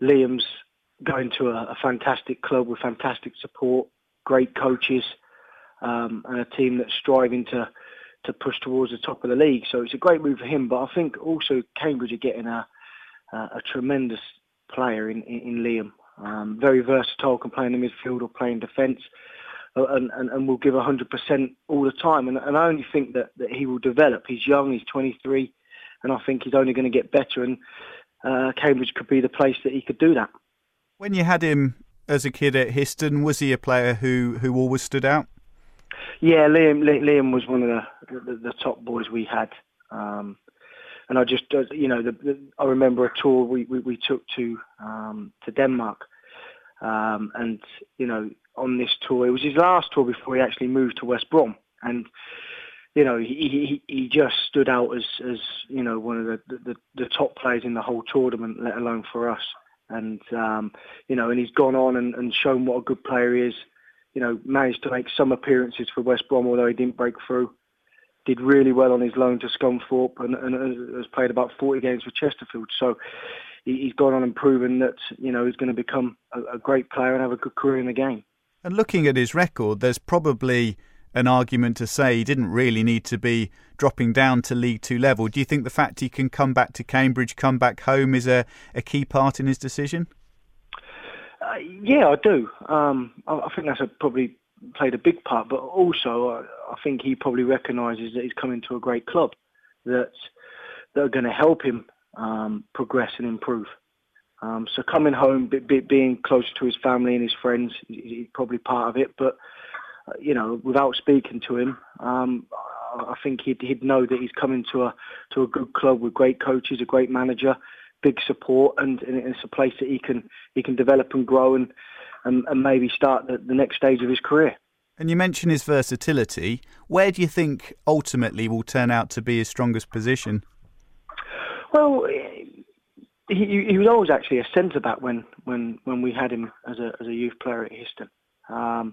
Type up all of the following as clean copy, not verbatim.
Liam's going to a fantastic club with fantastic support, great coaches, and a team that's striving to push towards the top of the league. So it's a great move for him. But I think also Cambridge are getting a tremendous player in Liam. Very versatile, can play in the midfield or play in defence, and will give 100% all the time. And I only think that he will develop. He's young, he's 23, and I think he's only going to get better. And Cambridge could be the place that he could do that. When you had him as a kid at Histon, was he a player who always stood out? Yeah, Liam was one of the top boys we had. And I just, I remember a tour we took to Denmark. And, on this tour, it was his last tour before he actually moved to West Brom. And, he just stood out as one of the top players in the whole tournament, let alone for us. And, and he's gone on and shown what a good player he is. Managed to make some appearances for West Brom, although he didn't break through. Did really well on his loan to Scunthorpe and has played about 40 games for Chesterfield. So he's gone on and proven that, he's going to become a great player and have a good career in the game. And looking at his record, there's probably an argument to say he didn't really need to be dropping down to League Two level. Do you think the fact he can come back to Cambridge, come back home is a key part in his decision? Yeah, I do. I think that's probably played a big part, but also I think he probably recognises that he's coming to a great club that are going to help him progress and improve. So coming home, being closer to his family and his friends, is probably part of it. But without speaking to him, I think he'd know that he's coming to a good club with great coaches, a great manager, big support, and it's a place that he can develop and grow and maybe start the next stage of his career. And you mentioned his versatility. Where do you think ultimately will turn out to be his strongest position? Well, he was always actually a centre back when we had him as a youth player at Histon.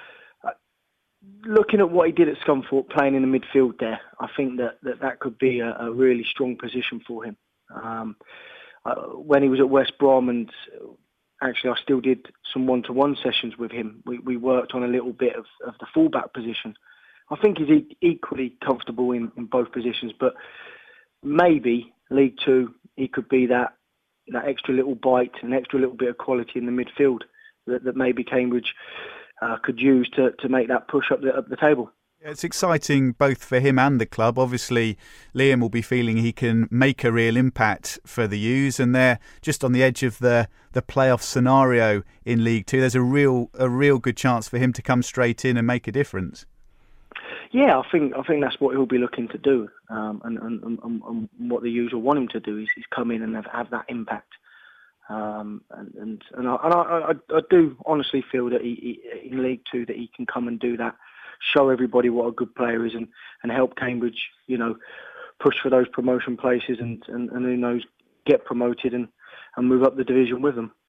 Looking at what he did at Scunthorpe, playing in the midfield there, I think that could be a really strong position for him. When he was at West Brom, and actually I still did some one-to-one sessions with him, we worked on a little bit of the fullback position. I think he's equally comfortable in both positions, but maybe League Two, he could be that extra little bite, an extra little bit of quality in the midfield that maybe Cambridge could use to make that push up the table. It's exciting both for him and the club. Obviously, Liam will be feeling he can make a real impact for the U's, and they're just on the edge of the playoff scenario in League Two. There's a real good chance for him to come straight in and make a difference. Yeah, I think that's what he'll be looking to do, and what the U's will want him to do is come in and have that impact. And I do honestly feel that he in League Two that he can come and do that. Show everybody what a good player is and help Cambridge, push for those promotion places and who knows, get promoted and move up the division with them.